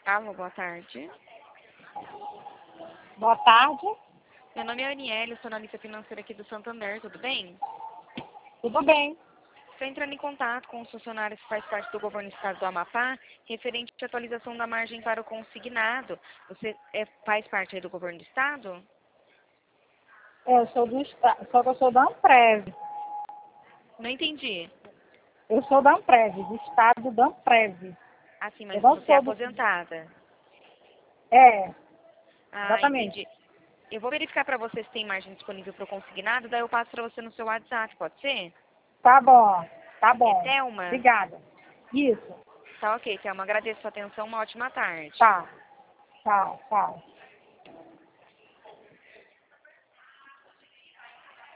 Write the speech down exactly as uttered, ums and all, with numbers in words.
Alô, boa tarde. Boa tarde. Meu nome é Aniele, sou analista financeira aqui do Santander, tudo bem? Tudo bem? Estou entrando em contato com os funcionários que faz parte do governo do estado do Amapá, referente à atualização da margem para o consignado. Você é, faz parte aí do governo do estado? É, eu sou do estado, só que eu sou da Amprev. Não entendi. Eu sou da Amprev, do estado da Amprev. Assim, Eu mas não você é sou do... aposentada. É, Ah, exatamente. entendi. Eu vou verificar para você se tem margem disponível para o consignado, daí eu passo para você no seu WhatsApp, pode ser? Tá bom, tá É bom. Thelma? Obrigada. Isso. Tá ok, Thelma. Agradeço a sua atenção, uma ótima tarde. Tá. Tchau, tchau.